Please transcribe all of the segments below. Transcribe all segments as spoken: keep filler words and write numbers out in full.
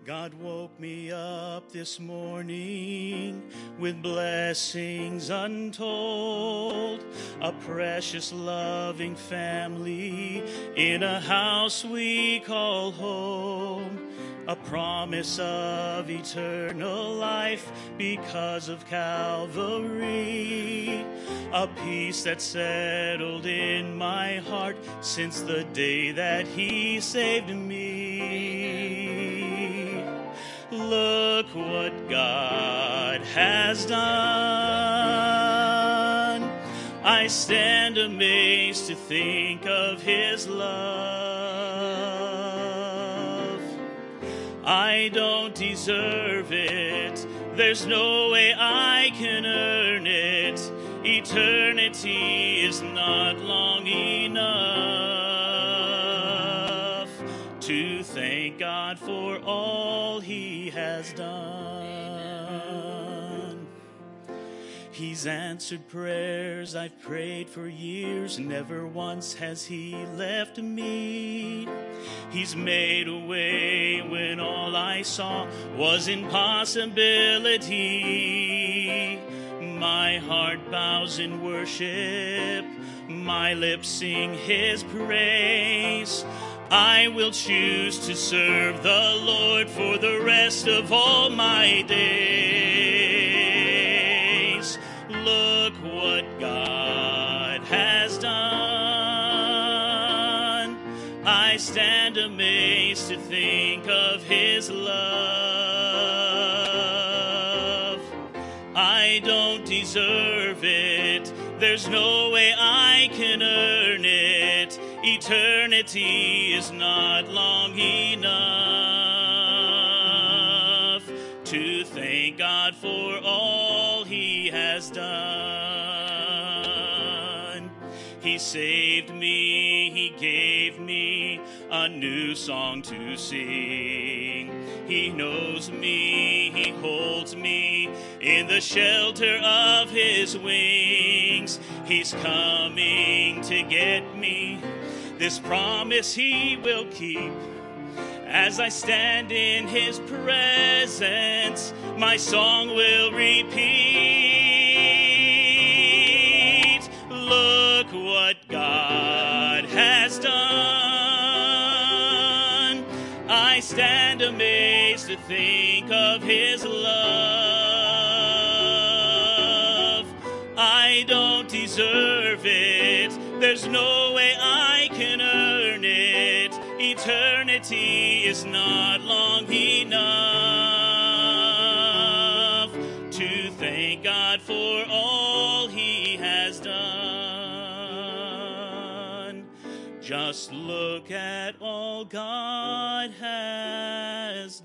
God woke me up this morning with blessings untold, a precious loving family in a house we call home, a promise of eternal life because of Calvary, a peace that settled in my heart since the day that He saved me. Look what God has done. I stand amazed to think of His love. I don't deserve it. There's no way I can earn it. Eternity is not long enough to thank God for all He has done. He's answered prayers I've prayed for years. Never once has He left me. He's made a way when all I saw was impossibility. My heart bows in worship. My lips sing His praise. I will choose to serve the Lord for the rest of all my days. Look what God has done. I stand amazed to think of His love. I don't deserve it. There's no way I can earn it. Eternity is not long enough to thank God for all He has done. He saved me, He gave me a new song to sing. He knows me, He holds me in the shelter of His wings. He's coming to get me. This promise He will keep. As I stand in His presence, my song will repeat. Look what God has done. I stand amazed to think of His love. I don't deserve it. There's no way I can earn it. Eternity is not long enough to thank God for all He has done. Just look at all God has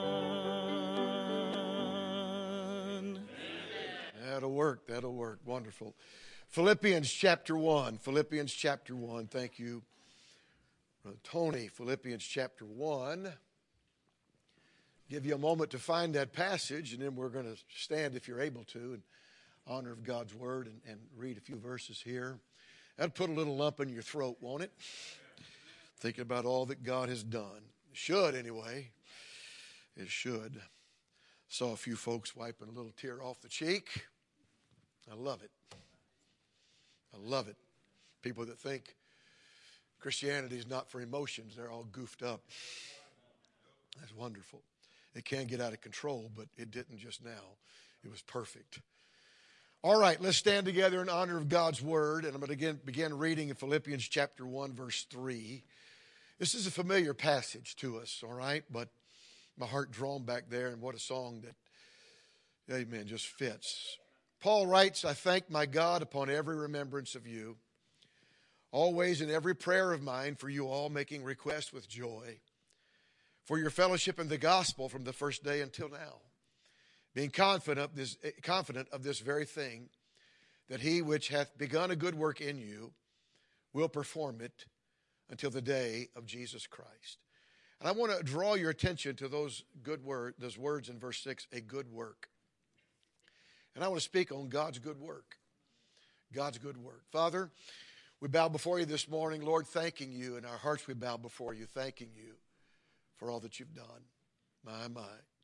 done. That'll work. That'll work. Wonderful. Philippians chapter one. Philippians chapter one. Thank you, Brother Tony. Philippians chapter one. Give you a moment to find that passage, and then we're going to stand, if you're able to, in honor of God's word and, and read a few verses here. That'll put a little lump in your throat, won't it? Thinking about all that God has done. It should, anyway. It should. Saw a few folks wiping a little tear off the cheek. I love it. I love it. People that think Christianity is not for emotions, they're all goofed up. That's wonderful. It can get out of control, but it didn't just now. It was perfect. All right, let's stand together in honor of God's word, and I'm going to begin, begin reading in Philippians chapter one, verse three. This is a familiar passage to us, all right, but my heart drawn back there, and what a song that, amen, just fits. Paul writes, I thank my God upon every remembrance of you, always in every prayer of mine for you all, making request with joy for your fellowship in the gospel from the first day until now, being confident of this, confident of this very thing, that he which hath begun a good work in you will perform it until the day of Jesus Christ. And I want to draw your attention to those good word, those words in verse six, a good work. And I want to speak on God's good work. God's good work. Father, we bow before you this morning, Lord, thanking you. In our hearts we bow before you, thanking you for all that you've done. My, my.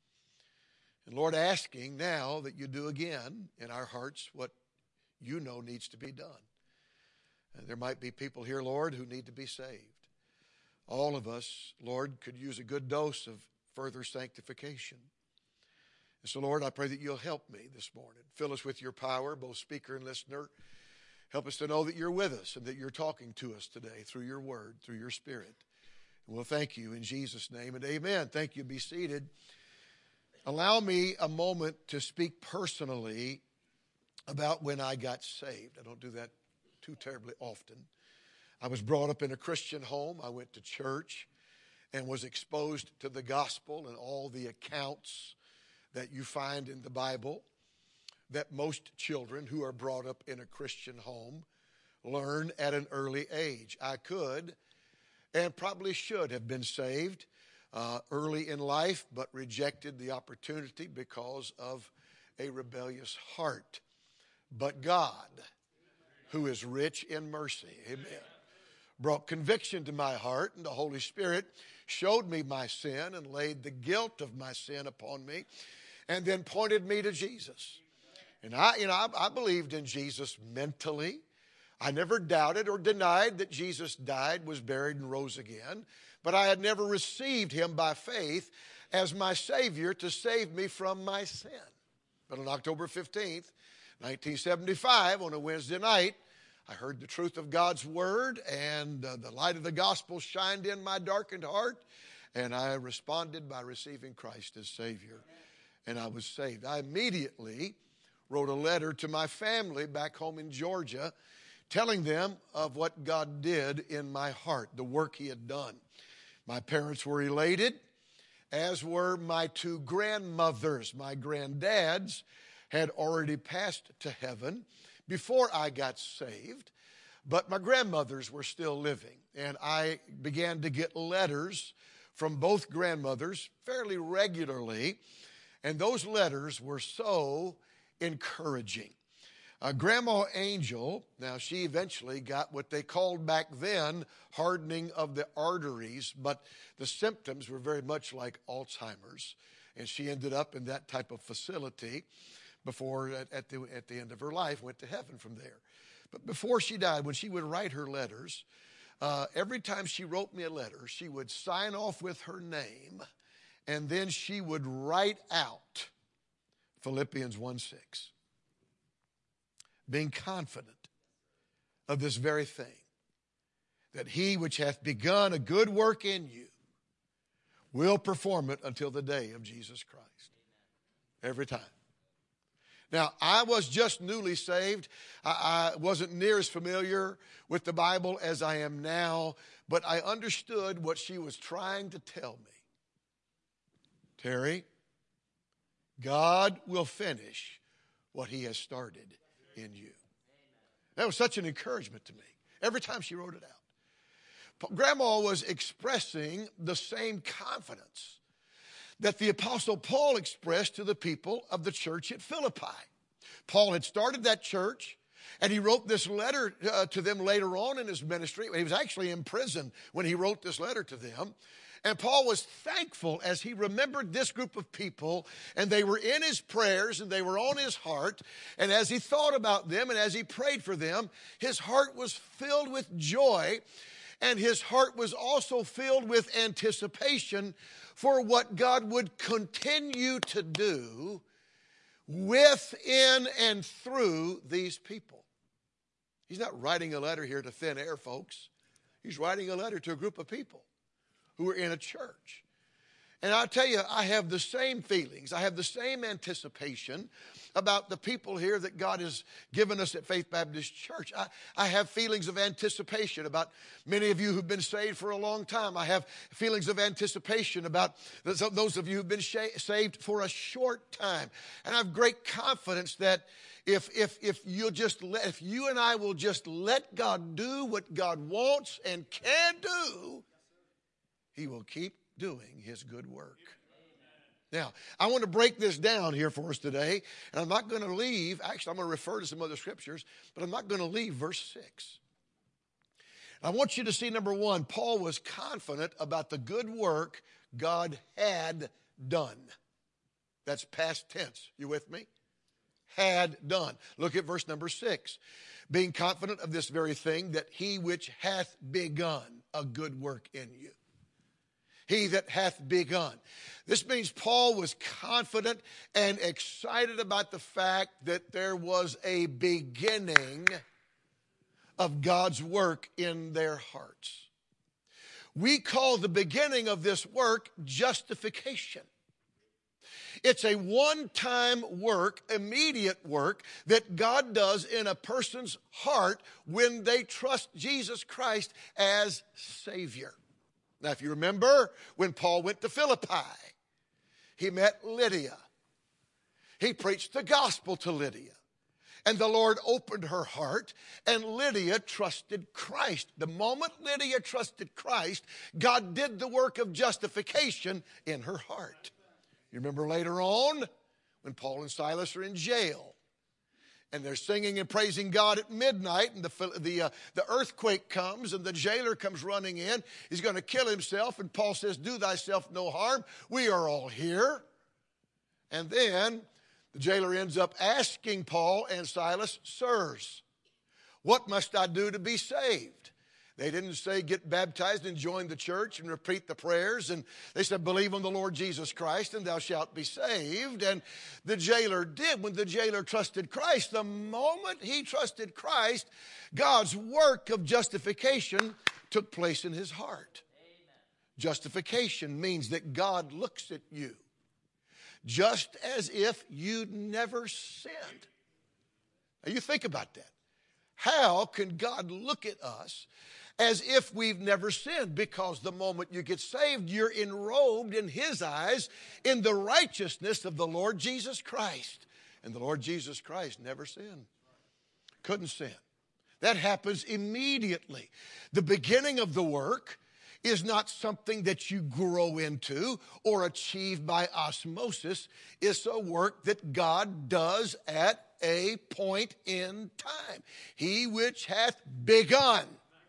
And Lord, asking now that you do again in our hearts what you know needs to be done. And there might be people here, Lord, who need to be saved. All of us, Lord, could use a good dose of further sanctification. And so, Lord, I pray that you'll help me this morning. Fill us with your power, both speaker and listener. Help us to know that you're with us and that you're talking to us today through your word, through your spirit. And we'll thank you in Jesus' name and amen. Thank you. Be seated. Allow me a moment to speak personally about when I got saved. I don't do that too terribly often. I was brought up in a Christian home. I went to church and was exposed to the gospel and all the accounts that you find in the Bible that most children who are brought up in a Christian home learn at an early age. I could and probably should have been saved uh, early in life, but rejected the opportunity because of a rebellious heart. But God, who is rich in mercy, amen, brought conviction to my heart, and the Holy Spirit showed me my sin and laid the guilt of my sin upon me, and then pointed me to Jesus. And I, you know, I, I believed in Jesus mentally. I never doubted or denied that Jesus died, was buried, and rose again. But I had never received him by faith as my Savior to save me from my sin. But on October fifteenth, nineteen seventy-five, on a Wednesday night, I heard the truth of God's word, and uh, the light of the gospel shined in my darkened heart, and I responded by receiving Christ as Savior, and I was saved. I immediately wrote a letter to my family back home in Georgia, telling them of what God did in my heart, the work he had done. My parents were elated, as were my two grandmothers. My granddads had already passed to heaven before I got saved, but my grandmothers were still living. And I began to get letters from both grandmothers fairly regularly, and those letters were so encouraging. Uh, Grandma Angel, now she eventually got what they called back then hardening of the arteries, but the symptoms were very much like Alzheimer's, and she ended up in that type of facility before, at, at, the, at the end of her life, went to heaven from there. But before she died, when she would write her letters, uh, every time she wrote me a letter, she would sign off with her name, and then she would write out Philippians one six. Being confident of this very thing, that he which hath begun a good work in you will perform it until the day of Jesus Christ. Every time. Now, I was just newly saved. I, I wasn't near as familiar with the Bible as I am now, but I understood what she was trying to tell me. Terry, God will finish what he has started in you. That was such an encouragement to me every time she wrote it out. Grandma was expressing the same confidence that the Apostle Paul expressed to the people of the church at Philippi. Paul had started that church, and he wrote this letter uh, to them later on in his ministry. He was actually in prison when he wrote this letter to them. And Paul was thankful as he remembered this group of people, and they were in his prayers and they were on his heart. And as he thought about them and as he prayed for them, his heart was filled with joy, and his heart was also filled with anticipation for what God would continue to do within and through these people. He's not writing a letter here to thin air, folks. He's writing a letter to a group of people who are in a church. And I'll tell you, I have the same feelings. I have the same anticipation about the people here that God has given us at Faith Baptist Church. I, I have feelings of anticipation about many of you who've been saved for a long time. I have feelings of anticipation about those of you who've been saved for a short time. And I have great confidence that if, if, if, you'll just let, if you and I will just let God do what God wants and can do, he will keep doing his good work. Now, I want to break this down here for us today, and I'm not going to leave, actually I'm going to refer to some other scriptures, but I'm not going to leave verse six. I want you to see, number one, Paul was confident about the good work God had done. That's past tense. You with me? Had done. Look at verse number six. Being confident of this very thing, that he which hath begun a good work in you. He that hath begun. This means Paul was confident and excited about the fact that there was a beginning of God's work in their hearts. We call the beginning of this work justification. It's a one-time work, immediate work, that God does in a person's heart when they trust Jesus Christ as Savior. Now, if you remember, when Paul went to Philippi, he met Lydia. He preached the gospel to Lydia. And the Lord opened her heart, and Lydia trusted Christ. The moment Lydia trusted Christ, God did the work of justification in her heart. You remember later on, when Paul and Silas are in jail, and they're singing and praising God at midnight, and the, the, uh, the earthquake comes, and the jailer comes running in. He's going to kill himself, and Paul says, do thyself no harm. We are all here. And then the jailer ends up asking Paul and Silas, sirs, what must I do to be saved? They didn't say get baptized and join the church and repeat the prayers. And they said believe on the Lord Jesus Christ and thou shalt be saved. And the jailer did. When the jailer trusted Christ, the moment he trusted Christ, God's work of justification took place in his heart. Amen. Justification means that God looks at you just as if you'd never sinned. Now you think about that. How can God look at us as if we've never sinned? Because the moment you get saved, you're enrobed in his eyes in the righteousness of the Lord Jesus Christ. And the Lord Jesus Christ never sinned. Couldn't sin. That happens immediately. The beginning of the work is not something that you grow into or achieve by osmosis. It's a work that God does at a point in time. He which hath begun.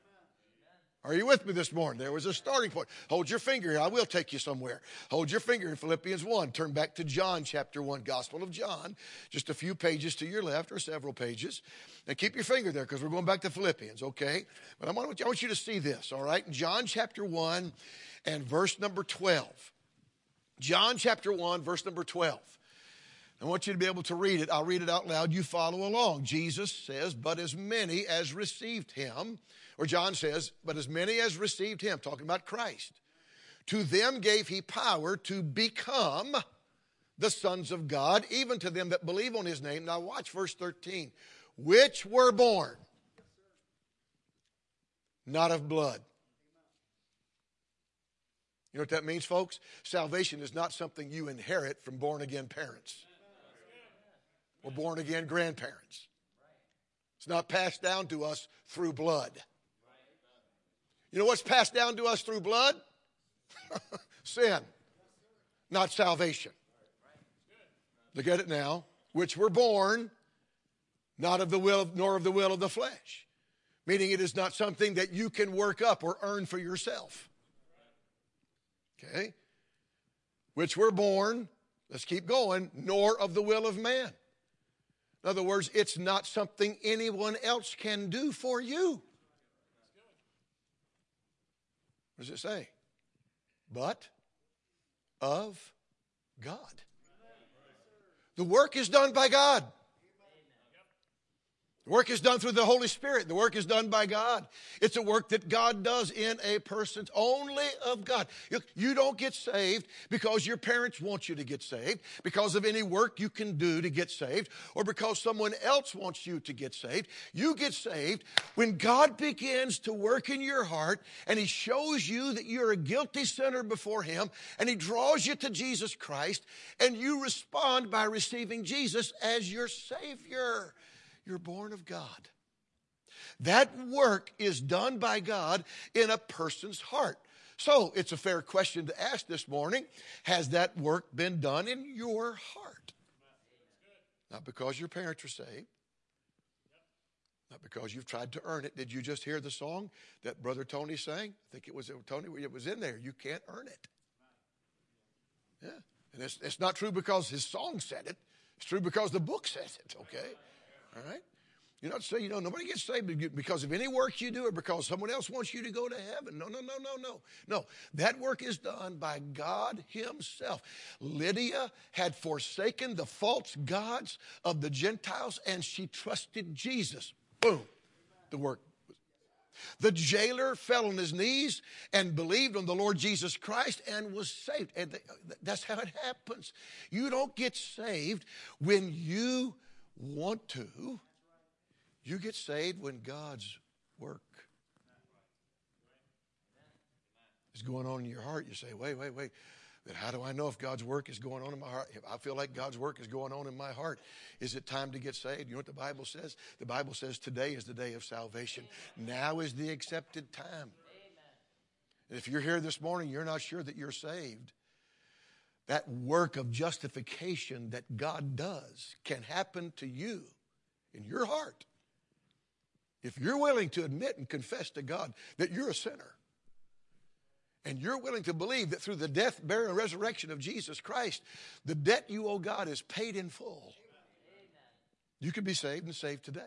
Are you with me this morning? There was a starting point. Hold your finger here. I will take you somewhere. Hold your finger in Philippians one. Turn back to John chapter one, Gospel of John. Just a few pages to your left or several pages. And keep your finger there because we're going back to Philippians, okay? But I want, I want you to see this, all right? John chapter one and verse number twelve. John chapter one, verse number twelve. I want you to be able to read it. I'll read it out loud. You follow along. Jesus says, but as many as received him, or John says, but as many as received him, talking about Christ, to them gave he power to become the sons of God, even to them that believe on his name. Now watch verse thirteen. Which were born not of blood. You know what that means, folks? Salvation is not something you inherit from born-again parents or born-again grandparents. It's not passed down to us through blood. You know what's passed down to us through blood? Sin, not salvation. Look at it now. Which were born not of the will of, nor of the will of the flesh. Meaning it is not something that you can work up or earn for yourself. Okay? Which were born, let's keep going, nor of the will of man. In other words, it's not something anyone else can do for you. What does it say? But of God. The work is done by God. The work is done through the Holy Spirit. The work is done by God. It's a work that God does in a person's, only of God. You, you don't get saved because your parents want you to get saved, because of any work you can do to get saved, or because someone else wants you to get saved. You get saved when God begins to work in your heart and he shows you that you're a guilty sinner before him, and he draws you to Jesus Christ, and you respond by receiving Jesus as your Savior. You're born of God. That work is done by God in a person's heart. So it's a fair question to ask this morning. Has that work been done in your heart? Not because your parents are saved. Not because you've tried to earn it. Did you just hear the song that Brother Tony sang? I think it was Tony. It was in there. You can't earn it. Yeah. And it's, it's not true because his song said it. It's true because the book says it, okay? All right? You're not saying, you know, nobody gets saved because of any work you do or because someone else wants you to go to heaven. No, no, no, no, no. No, that work is done by God himself. Lydia had forsaken the false gods of the Gentiles and she trusted Jesus. Boom, the work. The jailer fell on his knees and believed on the Lord Jesus Christ and was saved. And that's how it happens. You don't get saved when you want to. You get saved when God's work is going on in your heart. You say, wait, wait, wait. Then how do I know if God's work is going on in my heart? If I feel like God's work is going on in my heart, is it time to get saved? You know what the Bible says? The Bible says today is the day of salvation. Now is the accepted time. And if you're here this morning, you're not sure that you're saved. That work of justification that God does can happen to you in your heart. If you're willing to admit and confess to God that you're a sinner, and you're willing to believe that through the death, burial, and resurrection of Jesus Christ, the debt you owe God is paid in full, you can be saved and saved today.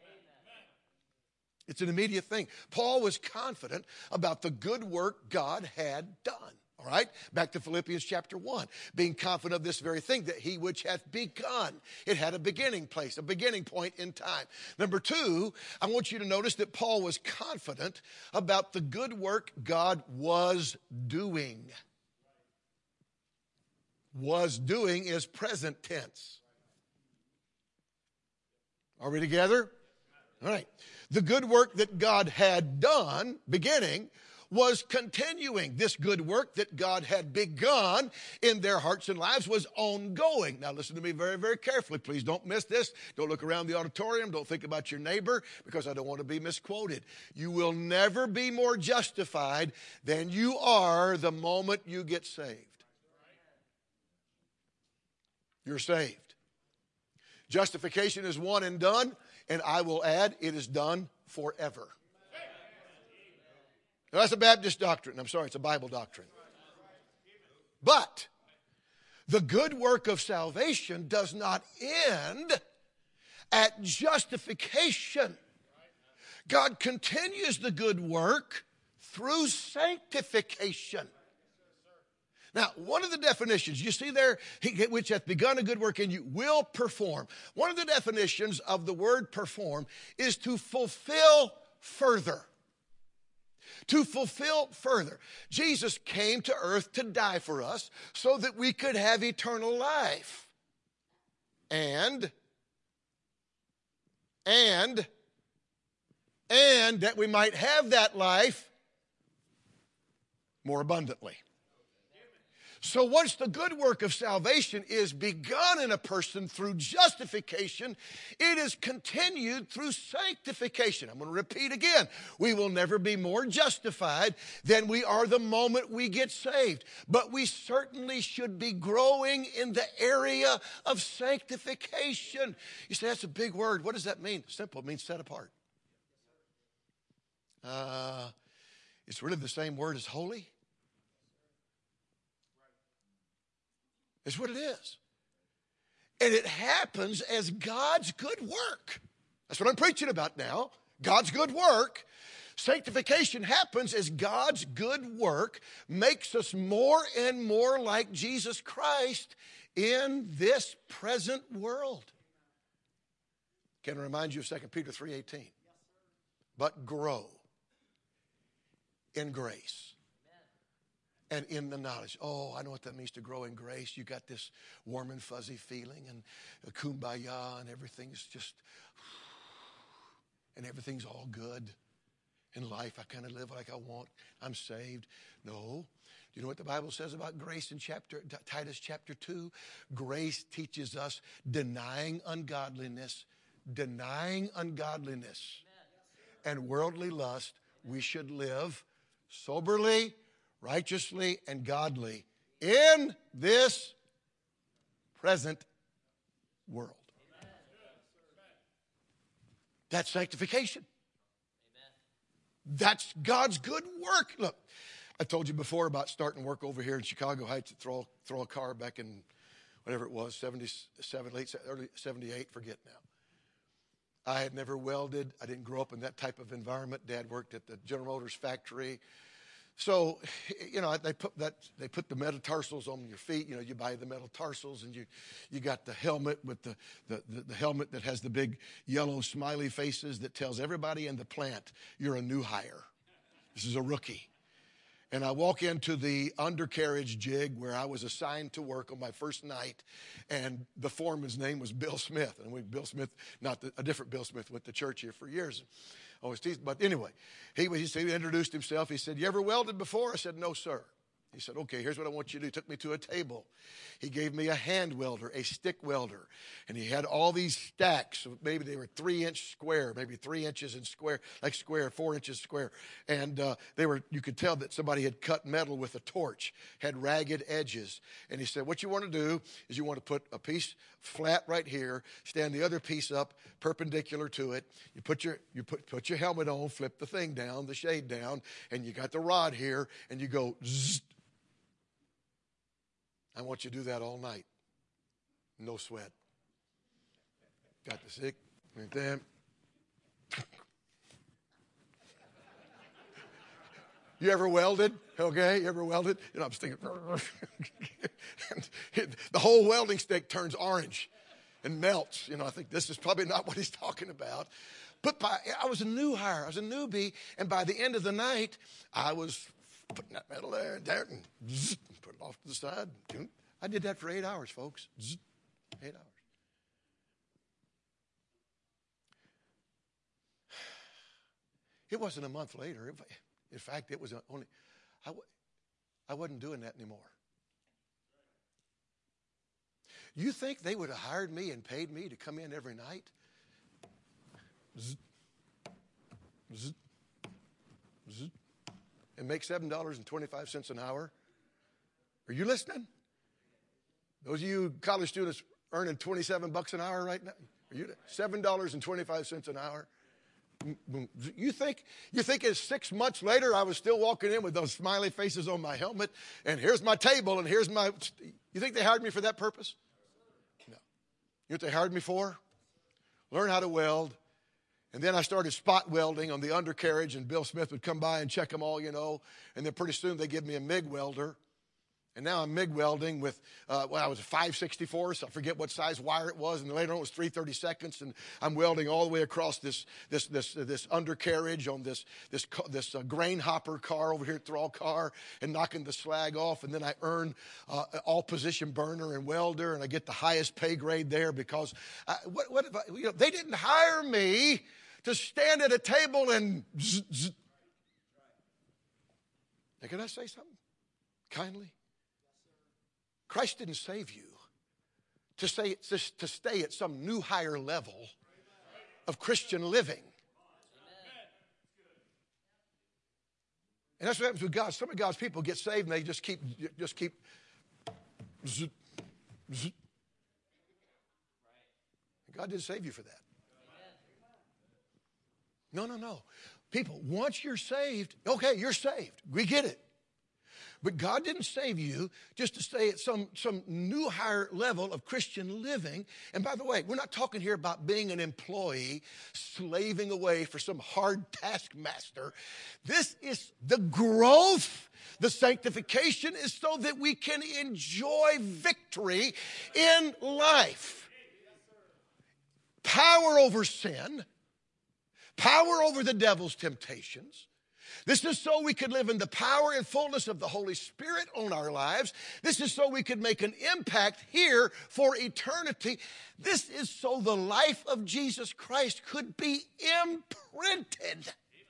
It's an immediate thing. Paul was confident about the good work God had done. All right, back to Philippians chapter one. Being confident of this very thing, that he which hath begun. It had a beginning place, a beginning point in time. Number two, I want you to notice that Paul was confident about the good work God was doing. Was doing is present tense. Are we together? All right. The good work that God had done, beginning, was continuing. This good work that God had begun in their hearts and lives was ongoing. Now listen to me very, very carefully. Please don't miss this. Don't look around the auditorium. Don't think about your neighbor, because I don't want to be misquoted. You will never be more justified than you are the moment you get saved. You're saved. Justification is one and done, and I will add, it is done forever. Now, that's a Baptist doctrine. I'm sorry, it's a Bible doctrine. But the good work of salvation does not end at justification. God continues the good work through sanctification. Now, one of the definitions, you see there, which hath begun a good work in you, will perform. One of the definitions of the word perform is to fulfill further. To fulfill further. Jesus came to earth to die for us so that we could have eternal life. And, and, and that we might have that life more abundantly. So once the good work of salvation is begun in a person through justification, it is continued through sanctification. I'm going to repeat again. We will never be more justified than we are the moment we get saved. But we certainly should be growing in the area of sanctification. You say, that's a big word. What does that mean? Simple. It means set apart. Uh, it's really the same word as holy. It's what it is. And it happens as God's good work. That's what I'm preaching about now. God's good work. Sanctification happens as God's good work makes us more and more like Jesus Christ in this present world. Can I remind you of Second Peter three eighteen? But grow in grace. And in the knowledge. Oh, I know what that means to grow in grace. You got this warm and fuzzy feeling and a kumbaya and everything's just, and everything's all good. In life, I kind of live like I want. I'm saved. No. Do you know what the Bible says about grace in chapter Titus chapter two? Grace teaches us denying ungodliness, denying ungodliness and worldly lust. We should live soberly, righteously, and godly in this present world. That's sanctification. That's God's good work. Look, I told you before about starting work over here in Chicago Heights at Throw, throw a car back in whatever it was, seventy-seven, late, early seventy-eight, forget now. I had never welded. I didn't grow up in that type of environment. Dad worked at the General Motors factory. So, you know, they put that they put the metatarsals on your feet. You know, you buy the metatarsals, and you you got the helmet with the, the, the, the helmet that has the big yellow smiley faces that tells everybody in the plant you're a new hire. This is a rookie. And I walk into the undercarriage jig where I was assigned to work on my first night, and the foreman's name was Bill Smith. And we, Bill Smith, not the, a different Bill Smith, went to church here for years. Always teased, but anyway, he, he, said, he introduced himself. He said, "You ever welded before?" I said, "No, sir." He said, "Okay, here's what I want you to do." He took me to a table. He gave me a hand welder, a stick welder, and he had all these stacks. Maybe they were three inch square, maybe three inches in square, like square, four inches square. And uh, they were, you could tell that somebody had cut metal with a torch, had ragged edges. And he said, "What you want to do is you want to put a piece flat right here, stand the other piece up perpendicular to it. You put your, you put, put your helmet on, flip the thing down, the shade down, and you got the rod here, and you go zzz. I want you to do that all night. No sweat. Got the stick, and then you ever welded? Okay, you ever welded? You know, I'm thinking, the whole welding stick turns orange and melts. You know, I think this is probably not what he's talking about. But by, I was a new hire. I was a newbie, and by the end of the night, I was putting that metal there and there and zzz, put it off to the side. I did that for eight hours, folks. Zzz, eight hours. It wasn't a month later. In fact, it was only, I, I wasn't doing that anymore. You think they would have hired me and paid me to come in every night? Zzz, zzz, zzz, and make seven dollars and twenty-five cents an hour? Are you listening? Those of you college students earning twenty-seven bucks an hour right now, are you seven dollars and twenty-five cents an hour? You think you think it's six months later I was still walking in with those smiley faces on my helmet, and here's my table, and here's my, you think they hired me for that purpose? No. You know what they hired me for? Learn how to weld. And then I started spot welding on the undercarriage, and Bill Smith would come by and check them all, you know. And then pretty soon they give me a MIG welder. And now I'm MIG welding with, uh, well, I was a five sixty-four, so I forget what size wire it was. And later on it was three thirty-seconds. And I'm welding all the way across this this this uh, this undercarriage on this this this uh, grain hopper car over here at Thrall Car, and knocking the slag off. And then I earn uh, all position burner and welder, and I get the highest pay grade there because I, what what if I, you know, they didn't hire me to stand at a table and zzz, zzz. Now, can I say something kindly? Christ didn't save you to, say, to, to stay at some new higher level of Christian living. And that's what happens with God. Some of God's people get saved and they just keep, just keep. Zzz, zzz. God didn't save you for that. No, no, no. People, once you're saved, okay, you're saved. We get it. But God didn't save you just to stay at some, some new higher level of Christian living. And by the way, we're not talking here about being an employee, slaving away for some hard taskmaster. This is the growth. The sanctification is so that we can enjoy victory in life. Power over sin. Power over the devil's temptations. This is so we could live in the power and fullness of the Holy Spirit on our lives. This is so we could make an impact here for eternity. This is so the life of Jesus Christ could be imprinted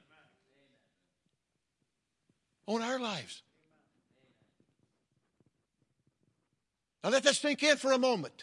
on our lives. Now let that sink in for a moment.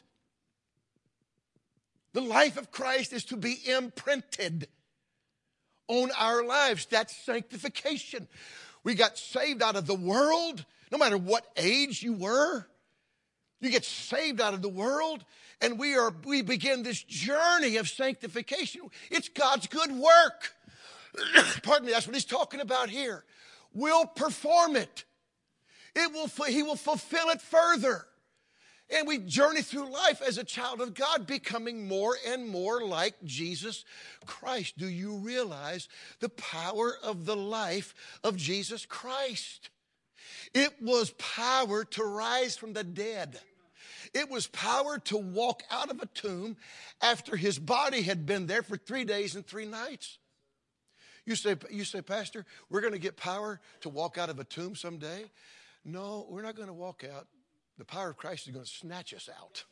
The life of Christ is to be imprinted on our lives. That's sanctification. We got saved out of the world, no matter what age you were. You get saved out of the world, and we are we begin this journey of sanctification. It's God's good work. Pardon me, that's what he's talking about here. will perform it. It will, he will fulfill it further. And we journey through life as a child of God, becoming more and more like Jesus Christ. Do you realize the power of the life of Jesus Christ? It was power to rise from the dead. It was power to walk out of a tomb after his body had been there for three days and three nights. You say, you say, Pastor, we're going to get power to walk out of a tomb someday? No, we're not going to walk out. The power of Christ is going to snatch us out.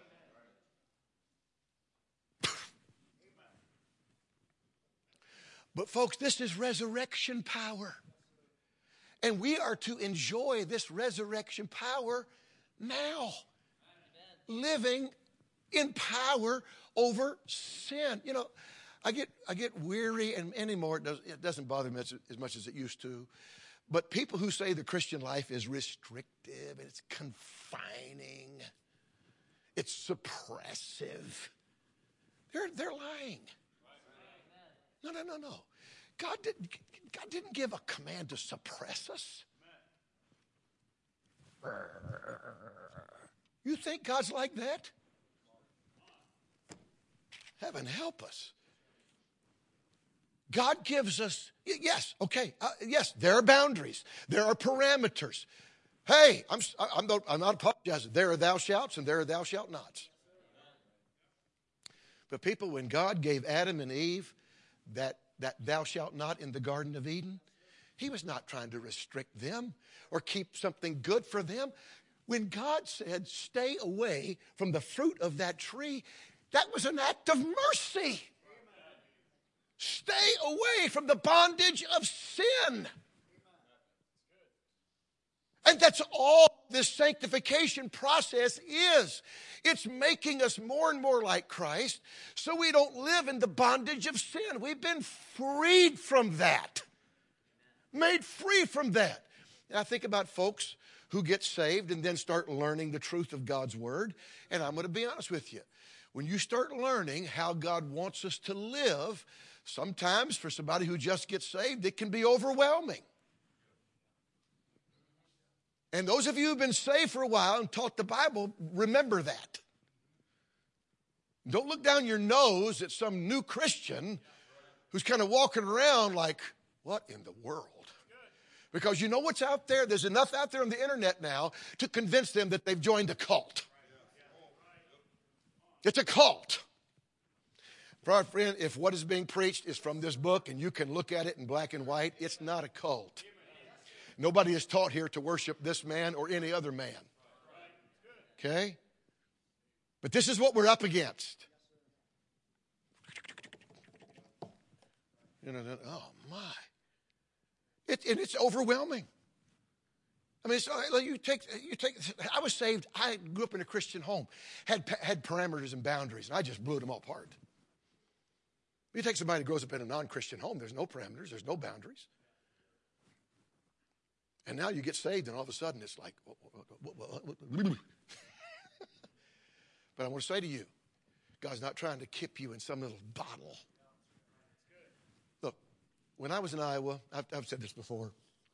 But folks, this is resurrection power. And we are to enjoy this resurrection power now. Living in power over sin. You know, I get I get weary, and anymore it, does, it doesn't bother me as, as much as it used to. But people who say the Christian life is restrictive, it's confining, it's suppressive, they're, they're lying. No, no, no, no. God didn't, God didn't give a command to suppress us. You think God's like that? Heaven help us. God gives us, yes, okay, uh, yes, there are boundaries. There are parameters. Hey, I'm, I'm, not, I'm not apologizing. There are thou shalts and there are thou shalt nots. But people, when God gave Adam and Eve that, that thou shalt not in the Garden of Eden, he was not trying to restrict them or keep something good for them. When God said, stay away from the fruit of that tree, that was an act of mercy. Stay away from the bondage of sin. And that's all this sanctification process is. It's making us more and more like Christ so we don't live in the bondage of sin. We've been freed from that. Made free from that. And I think about folks who get saved and then start learning the truth of God's word. And I'm going to be honest with you. When you start learning how God wants us to live, sometimes for somebody who just gets saved, it can be overwhelming. And those of you who've been saved for a while and taught the Bible, remember that. Don't look down your nose at some new Christian who's kind of walking around like, what in the world? Because you know what's out there? There's enough out there on the internet now to convince them that they've joined a cult. It's a cult. For our friend, if what is being preached is from this book and you can look at it in black and white, it's not a cult. Nobody is taught here to worship this man or any other man. Okay? But this is what we're up against. You know, oh my. It, and it's overwhelming. I mean, so you take, you take. I was saved. I grew up in a Christian home, had had parameters and boundaries, and I just blew them all apart. You take somebody who grows up in a non-Christian home, there's no parameters, there's no boundaries. And now you get saved, and all of a sudden it's like, but I want to say to you, God's not trying to keep you in some little bottle. Look, when I was in Iowa, I've, I've said this before,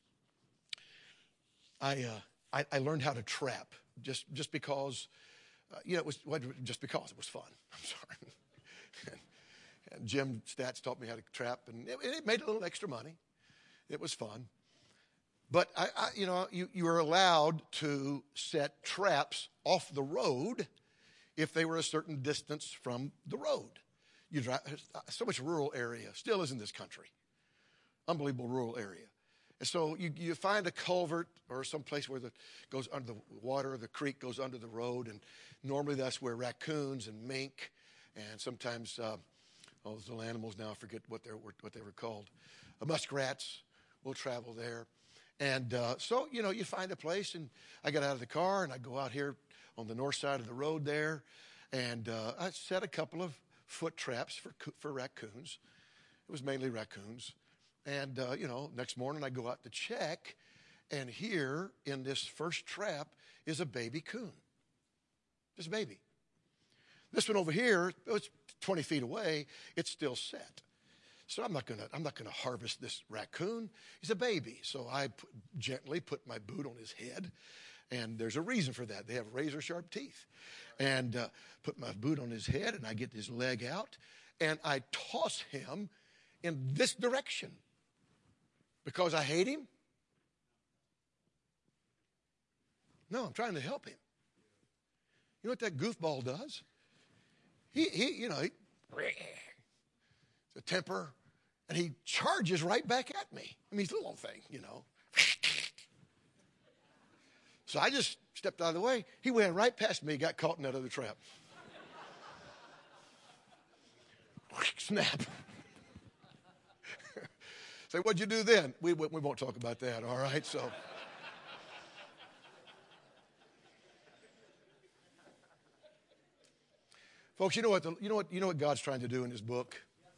I, uh, I I learned how to trap just just because, uh, you know, it was well, just because it was fun. I'm sorry. and, and Jim Stats taught me how to trap, and it, it made a little extra money. It was fun. But, I, I, you know, you, you were allowed to set traps off the road if they were a certain distance from the road. You drive, so much rural area, still is in this country. Unbelievable rural area. And so you, you find a culvert or some place where it goes under the water, or the creek goes under the road, and normally that's where raccoons and mink and sometimes, uh, oh, those little animals now, I forget what, they're, what they were called, uh, muskrats will travel there. And uh, so, you know, you find a place, and I got out of the car, and I go out here on the north side of the road there, and uh, I set a couple of foot traps for for raccoons. It was mainly raccoons. And, uh, you know, next morning I go out to check, and here in this first trap is a baby coon. Just a baby. This one over here, it's twenty feet away, it's still set. So I'm not going to I'm not going to harvest this raccoon. He's a baby. So I put, gently put my boot on his head. And there's a reason for that. They have razor sharp teeth. And uh, put my boot on his head, and I get his leg out, and I toss him in this direction. Because I hate him? No, I'm trying to help him. You know what that goofball does? He, he you know, he, it's a temper, and he charges right back at me. I mean, he's a little thing, you know. So I just stepped out of the way. He went right past me, got caught in that other trap. Snap. Say, what'd you do then? We, we won't talk about that, all right? So, folks, you know what? The, you know what? You know what God's trying to do in His book?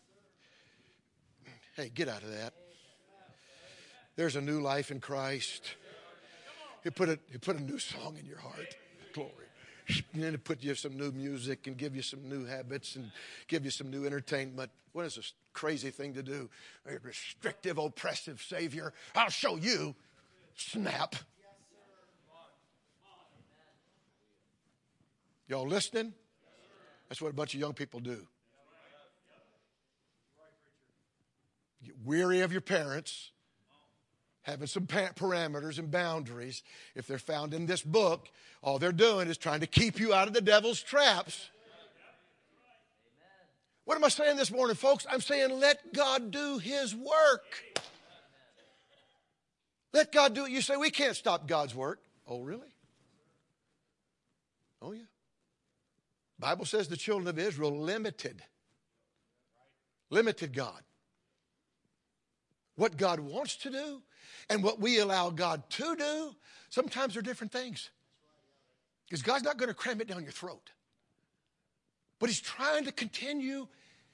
Hey, get out of that. There's a new life in Christ. He put a He put a new song in your heart. Glory. And then He put you some new music and give you some new habits and give you some new entertainment. What is this crazy thing to do? A restrictive, oppressive Savior. I'll show you. Snap. Y'all listening? That's what a bunch of young people do. Get weary of your parents, having some parameters and boundaries. If they're found in this book, all they're doing is trying to keep you out of the devil's traps. What am I saying this morning, folks? I'm saying let God do His work. Let God do it. You say, we can't stop God's work. Oh, really? Oh, yeah. Bible says the children of Israel limited. Limited God. What God wants to do and what we allow God to do, sometimes they're different things. Because God's not going to cram it down your throat. But He's trying to continue.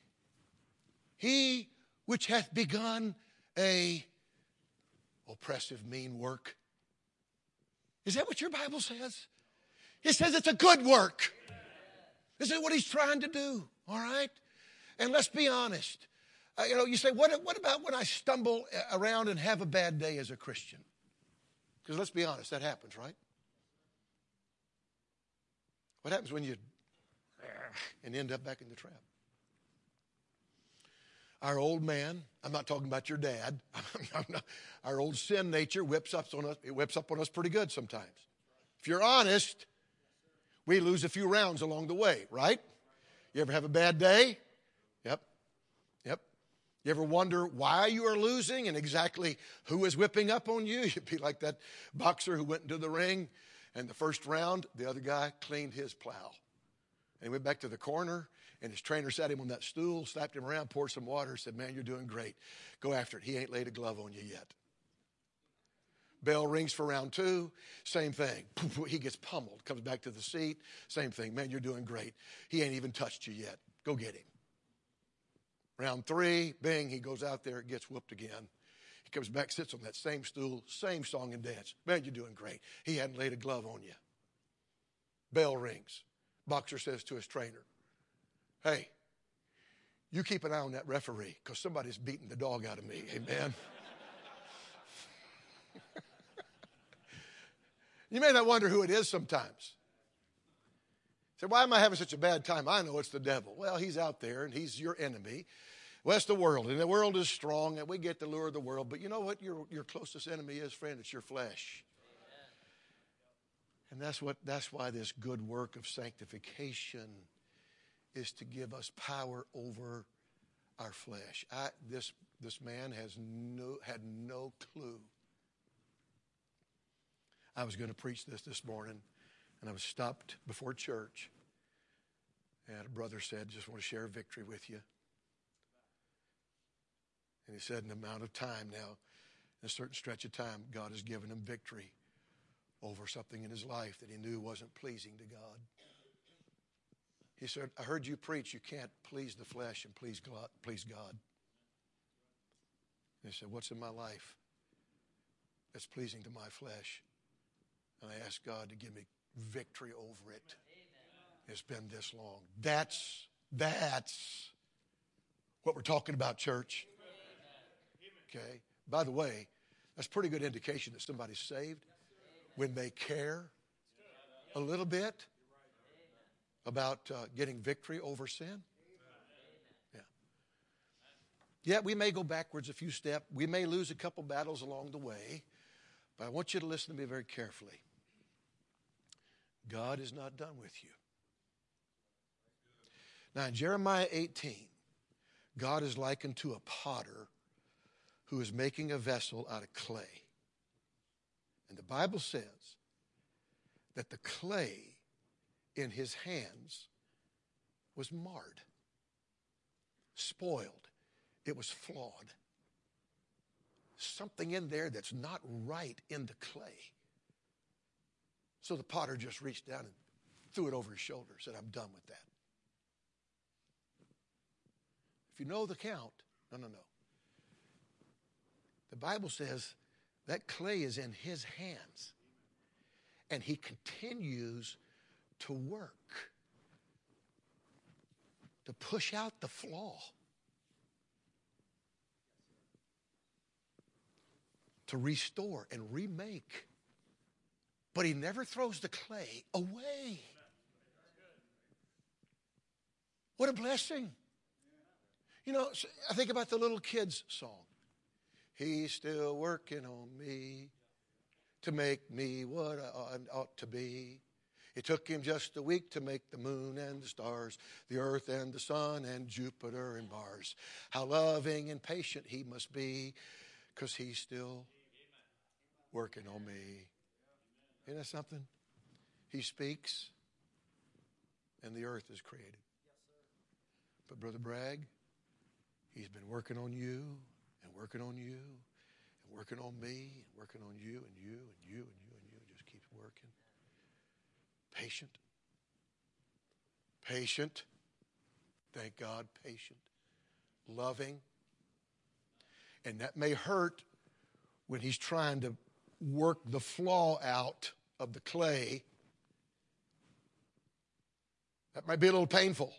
He which hath begun a oppressive, mean work. Is that what your Bible says? It says it's a good work. This is what He's trying to do, all right? And let's be honest. Uh, you know, you say, what, what about when I stumble around and have a bad day as a Christian? Because let's be honest, that happens, right? What happens when you and end up back in the trap? Our old man, I'm not talking about your dad. I'm not, our old sin nature whips up on us. It whips up on us pretty good sometimes. If you're honest, we lose a few rounds along the way, right? You ever have a bad day? Yep. Yep. You ever wonder why you are losing and exactly who is whipping up on you? You'd be like that boxer who went into the ring, and the first round, the other guy cleaned his plow. And he went back to the corner, and his trainer sat him on that stool, slapped him around, poured some water, said, man, you're doing great. Go after it. He ain't laid a glove on you yet. Bell rings for round two, same thing. He gets pummeled, comes back to the seat, same thing. Man, you're doing great. He ain't even touched you yet. Go get him. Round three, bing, he goes out there, gets whooped again. He comes back, sits on that same stool, same song and dance. Man, you're doing great. He hadn't laid a glove on you. Bell rings. Boxer says to his trainer, hey, you keep an eye on that referee because somebody's beating the dog out of me. Amen. You may not wonder who it is sometimes. Say, why am I having such a bad time? I know it's the devil. Well, he's out there, and he's your enemy. Well, it's the world, and the world is strong, and we get the lure of the world. But you know what your, your closest enemy is, friend? It's your flesh. Amen. And that's what that's why this good work of sanctification is to give us power over our flesh. I, this, this man has no, had no clue. I was going to preach this this morning, and I was stopped before church, and a brother said, just want to share a victory with you. And he said, in an amount of time now, in a certain stretch of time, God has given him victory over something in his life that he knew wasn't pleasing to God. He said, I heard you preach you can't please the flesh and please God. Please God. And he said, what's in my life that's pleasing to my flesh? And I asked God to give me victory over it. Amen. It's been this long. That's, that's what we're talking about, church? Okay. By the way, that's a pretty good indication that somebody's saved when they care a little bit about uh, getting victory over sin. Yeah. Yeah, we may go backwards a few steps. We may lose a couple battles along the way. But I want you to listen to me very carefully. God is not done with you. Now, in Jeremiah eighteen, God is likened to a potter who is making a vessel out of clay. And the Bible says that the clay in his hands was marred, spoiled. It was flawed. Something in there that's not right in the clay. So the potter just reached down and threw it over his shoulder, said, I'm done with that. If you know the count, no, no, no. The Bible says that clay is in his hands. And he continues to work to push out the flaw. To restore and remake. But he never throws the clay away. What a blessing. You know, I think about the little kids' song. He's still working on me to make me what I ought to be. It took him just a week to make the moon and the stars, the earth and the sun and Jupiter and Mars. How loving and patient he must be, because he's still working on me. Isn't that something? He speaks, and the earth is created. But Brother Bragg, he's been working on you, and working on you, and working on me, and working on you, and you, and you, and you, and you. Just keeps working. Patient. Patient. Thank God, patient. Loving. And that may hurt when he's trying to work the flaw out of the clay. That might be a little painful.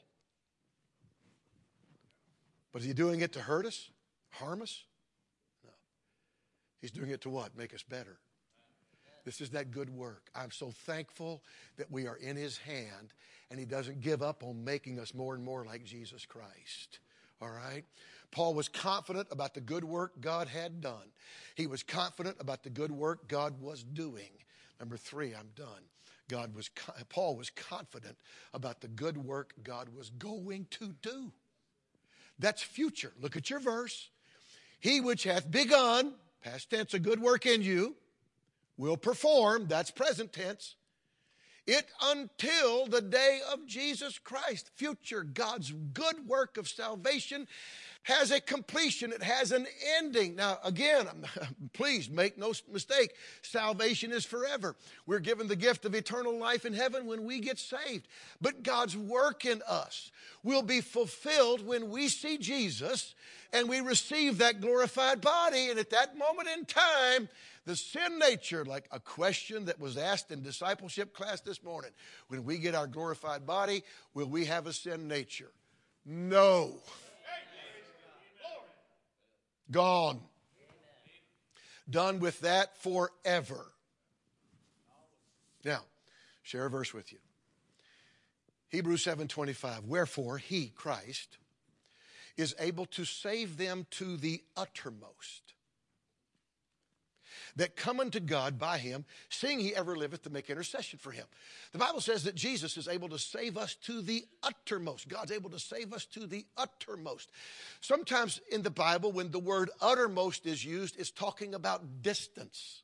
But is he doing it to hurt us? Harm us? No. He's doing it to what? Make us better. This is that good work. I'm so thankful that we are in his hand and he doesn't give up on making us more and more like Jesus Christ. All right? Paul was confident about the good work God had done. He was confident about the good work God was doing. Number three, I'm done. God was, Paul was confident about the good work God was going to do. That's future. Look at your verse. He which hath begun, past tense, a good work in you, will perform, that's present tense, it until the day of Jesus Christ. Future, God's good work of salvation has a completion. It has an ending. Now, again, please make no mistake. Salvation is forever. We're given the gift of eternal life in heaven when we get saved. But God's work in us will be fulfilled when we see Jesus and we receive that glorified body. And at that moment in time, the sin nature, like a question that was asked in discipleship class this morning, when we get our glorified body, will we have a sin nature? No. Gone. Done with that forever. Now, share a verse with you. Hebrews seven twenty-five. Wherefore he, Christ, is able to save them to the uttermost, that come unto God by him, seeing he ever liveth to make intercession for him. The Bible says that Jesus is able to save us to the uttermost. God's able to save us to the uttermost. Sometimes in the Bible, when the word uttermost is used, it's talking about distance.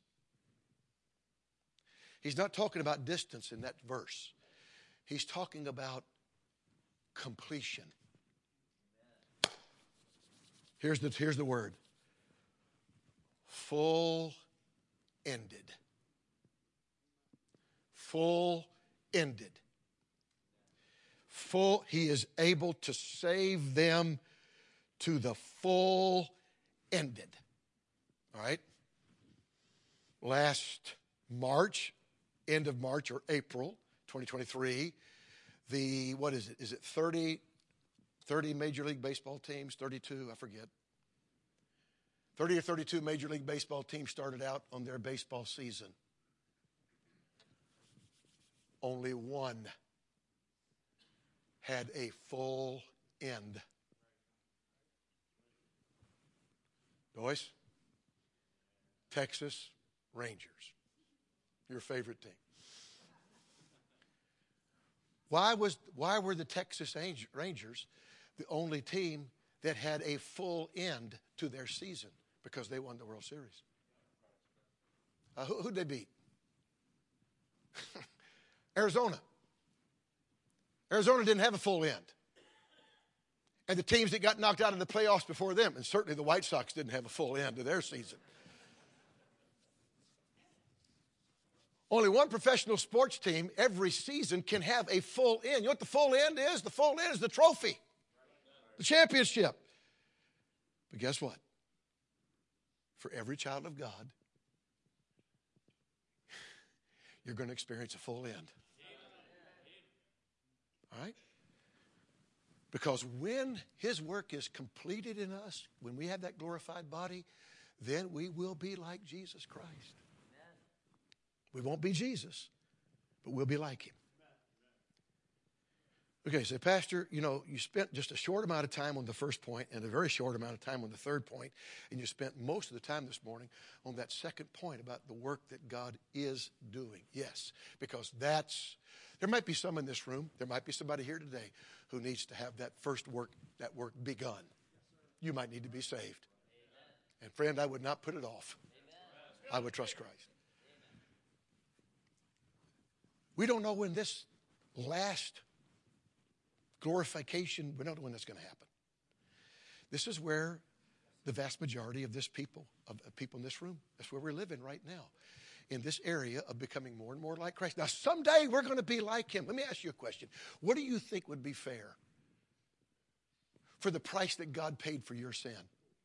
He's not talking about distance in that verse. He's talking about completion. Here's the, here's the word. Full ended. Full ended. Full, he is able to save them to the full ended. All right? Last March, end of March or April twenty twenty-three, the, what is it? Is it thirty, thirty Major League Baseball teams, thirty-two, I forget. thirty or thirty-two Major League Baseball teams started out on their baseball season. Only one had a full end. Boys, Texas Rangers, your favorite team. Why was why were the Texas Rangers the only team that had a full end to their season? Because they won the World Series. Uh, who, who'd they beat? Arizona. Arizona didn't have a full end. And the teams that got knocked out of the playoffs before them, and certainly the White Sox didn't have a full end to their season. Only one professional sports team every season can have a full end. You know what the full end is? The full end is the trophy, the championship. But guess what? For every child of God, you're going to experience a full end. All right? Because when his work is completed in us, when we have that glorified body, then we will be like Jesus Christ. We won't be Jesus, but we'll be like him. Okay, so Pastor, you know, you spent just a short amount of time on the first point and a very short amount of time on the third point, and you spent most of the time this morning on that second point about the work that God is doing. Yes, because that's, there might be some in this room, there might be somebody here today who needs to have that first work, that work begun. You might need to be saved. And friend, I would not put it off. I would trust Christ. We don't know when this last glorification, we don't know when that's going to happen. This is where the vast majority of this people, of people in this room, that's where we're living right now, in this area of becoming more and more like Christ. Now, someday we're going to be like him. Let me ask you a question. What do you think would be fair for the price that God paid for your sin?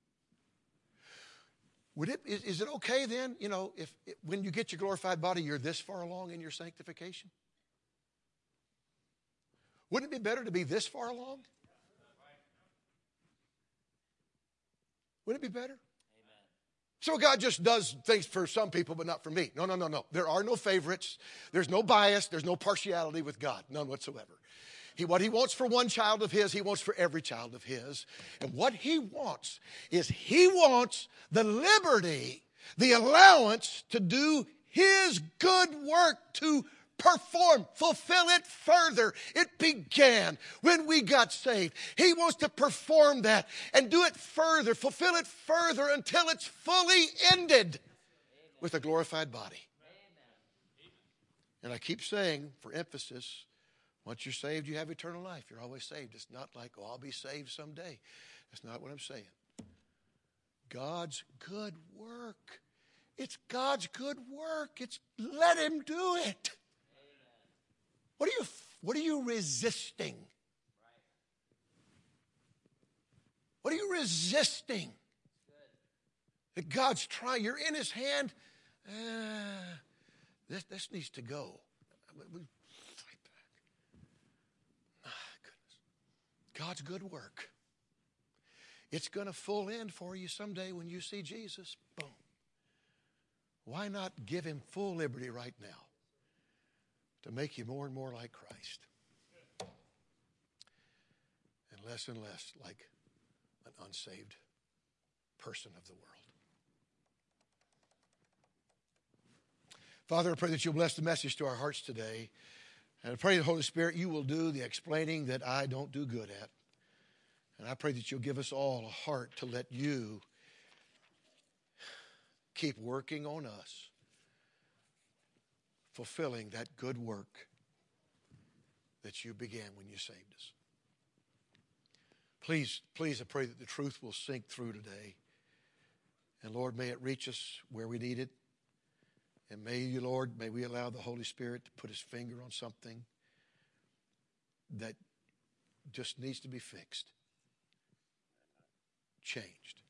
Would it, is, is it okay then, you know, if when you get your glorified body, you're this far along in your sanctification? Wouldn't it be better to be this far along? Wouldn't it be better? Amen. So God just does things for some people, but not for me. No, no, no, no. There are no favorites. There's no bias. There's no partiality with God. None whatsoever. He, what he wants for one child of his, he wants for every child of his. And what he wants is he wants the liberty, the allowance to do his good work, to perform, fulfill it further. It began when we got saved. He wants to perform that and do it further, fulfill it further until it's fully ended with a glorified body. And I keep saying, for emphasis, once you're saved, you have eternal life. You're always saved. It's not like, oh, I'll be saved someday. That's not what I'm saying. God's good work. It's God's good work. It's let him do it. What are you, what are you resisting? What are you resisting? That God's trying. You're in his hand. Uh, this, this needs to go. God's good work. It's going to full end for you someday when you see Jesus. Boom. Why not give him full liberty right now to make you more and more like Christ and less and less like an unsaved person of the world? Father, I pray that you'll bless the message to our hearts today. And I pray the Holy Spirit, you will do the explaining that I don't do good at. And I pray that you'll give us all a heart to let you keep working on us, fulfilling that good work that you began when you saved us. Please, please, I pray that the truth will sink through today. And Lord, may it reach us where we need it. And may you, Lord, may we allow the Holy Spirit to put his finger on something that just needs to be fixed, changed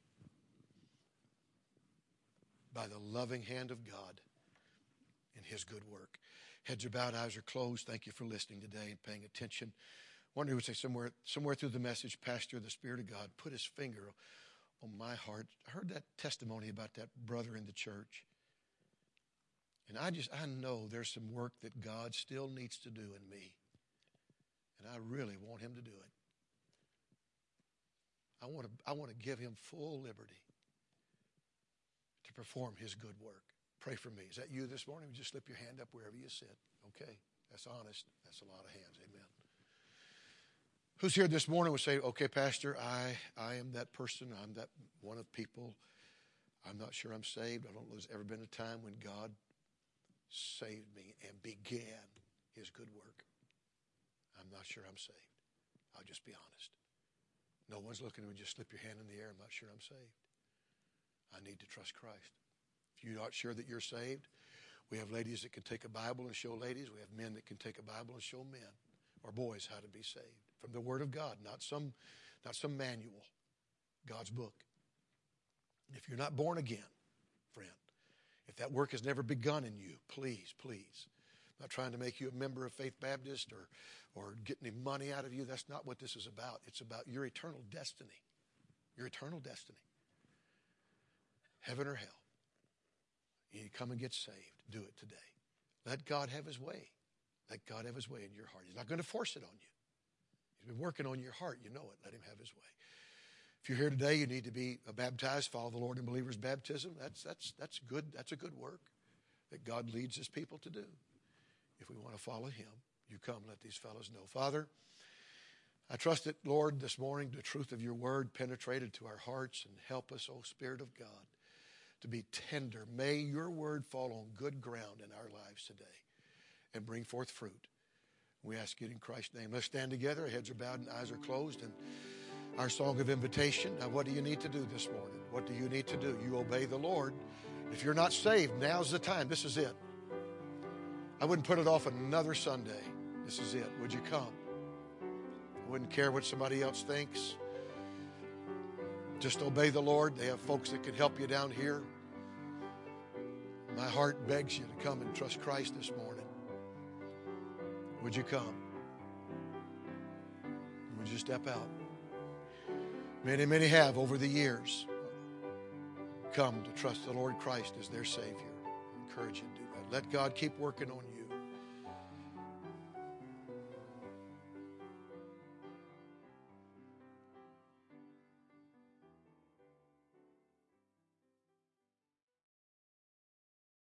by the loving hand of God and his good work. Heads are bowed, eyes are closed. Thank you for listening today and paying attention. Wonder who would say somewhere, somewhere through the message, Pastor, the Spirit of God put his finger on my heart. I heard that testimony about that brother in the church. And I just, I know there's some work that God still needs to do in me. And I really want him to do it. I want to, I want to give him full liberty to perform his good work. Pray for me. Is that you this morning? Just slip your hand up wherever you sit. Okay, that's honest. That's a lot of hands. Amen. Who's here this morning would say, okay, Pastor, I, I am that person. I'm that one of people. I'm not sure I'm saved. I don't know if there's ever been a time when God saved me and began his good work. I'm not sure I'm saved. I'll just be honest. No one's looking at me. Just slip your hand in the air. I'm not sure I'm saved. I need to trust Christ. If you're not sure that you're saved, we have ladies that can take a Bible and show ladies. We have men that can take a Bible and show men or boys how to be saved. From the Word of God, not some, not some manual, God's book. If you're not born again, friend, if that work has never begun in you, please, please. I'm not trying to make you a member of Faith Baptist or, or get any money out of you. That's not what this is about. It's about your eternal destiny. Your eternal destiny. Heaven or hell. You come and get saved. Do it today. Let God have his way. Let God have his way in your heart. He's not going to force it on you. He's been working on your heart. You know it. Let him have his way. If you're here today, you need to be baptized, follow the Lord in believer's baptism. That's, that's, that's good. That's a good work that God leads his people to do. If we want to follow him, you come, let these fellows know. Father, I trust that, Lord, this morning the truth of your word penetrated to our hearts, and help us, O Spirit of God, to be tender. May your word fall on good ground in our lives today and bring forth fruit. We ask it in Christ's name. Let's stand together. Our heads are bowed and eyes are closed. And our song of invitation. Now, what do you need to do this morning? What do you need to do? You obey the Lord. If you're not saved, now's the time. This is it. I wouldn't put it off another Sunday. This is it. Would you come? I wouldn't care what somebody else thinks. Just obey the Lord. They have folks that can help you down here. My heart begs you to come and trust Christ this morning. Would you come? Would you step out? Many, many have over the years come to trust the Lord Christ as their Savior. I encourage you to do that. Let God keep working on you.